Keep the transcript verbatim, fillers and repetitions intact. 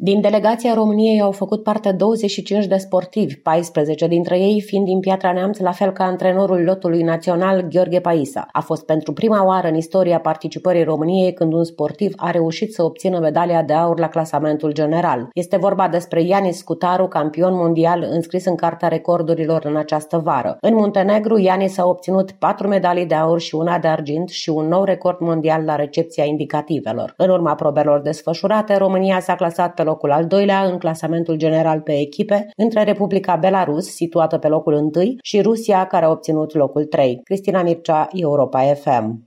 Din delegația României au făcut parte douăzeci și cinci de sportivi, paisprezece dintre ei fiind din Piatra Neamț, la fel ca antrenorul lotului național Gheorghe Paisa. A fost pentru prima oară în istoria participării României când un sportiv a reușit să obțină medalia de aur la clasamentul general. Este vorba despre Ianis Scutaru, campion mondial înscris în Cartea Recordurilor în această vară. În Muntenegru, Ianis a obținut patru medalii de aur și una de argint și un nou record mondial la recepția indicativelor. În urma probelor desfășurate, România s-a clasat pe locul al doilea în clasamentul general pe echipe, între Republica Belarus, situată pe locul întâi, și Rusia, care a obținut locul trei. Cristina Mircea, Europa F M.